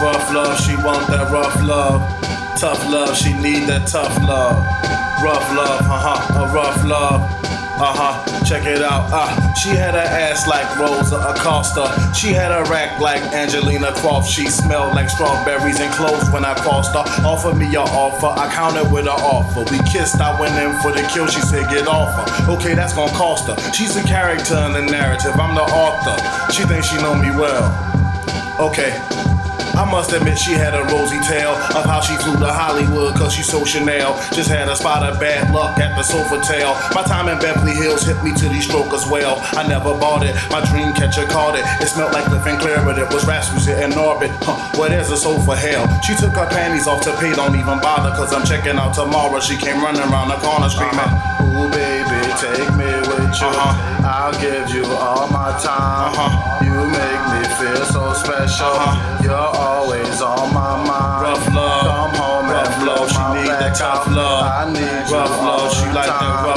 Rough love, she want that rough love. Tough love, she need that tough love. Rough love, a rough love. Check it out. She had her ass like Rosa Acosta. She had a rack like Angelina Croft. She smelled like strawberries and cloves when I crossed her. Offered me an offer, I countered with an offer. We kissed, I went in for the kill. She said get off her. Okay, that's gonna cost her. She's the character in the narrative, I'm the author. She thinks she know me well. Okay, I must admit she had a rosy tale of how she flew to Hollywood cause she's so Chanel. Just had a spot of bad luck at the Sofitel. My time in Beverly Hills hit me to these strokers well. I never bought it, my dream catcher caught it. It smelled like Cliff and Clear, but it was Rasmussen in orbit. Well, there's a soul for hell. She took her panties off to pay, don't even bother cause I'm checking out tomorrow. She came running around the corner screaming, ooh baby, take me with you. I'll give you all my time. You make me feel so special. You're always on my mind. Rough love, come home and blow my back out. She need that tough love. I need you. Rough love, she like that rough